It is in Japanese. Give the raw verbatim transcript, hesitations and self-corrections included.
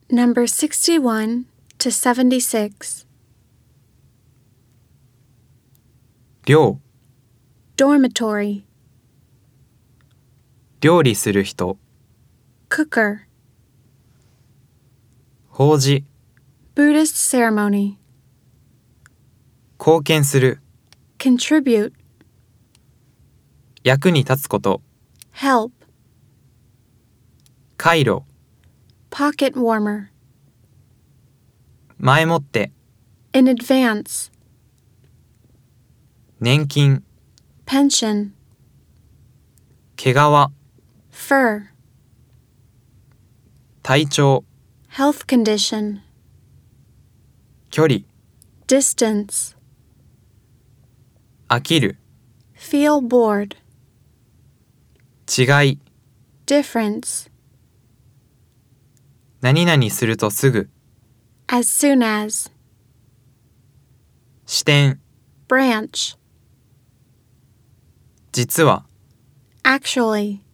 Number sixty-one to seventy-six. 寮、 Dormitory. 料理する人。 Cooker. 法事、 Buddhist ceremony. 貢献する。 Contribute. 役に立つこと。 Help. 回路、 Pocket warmer. 前もって。 In advance. 年金、 Pension. 毛皮、 Fur. 体調、 Health condition. 距離、 Distance. 飽きる。 Feel bored. 違い、 Difference. 何々するとすぐ。 As soon as. 視点、 Branch. 実は。 Actually.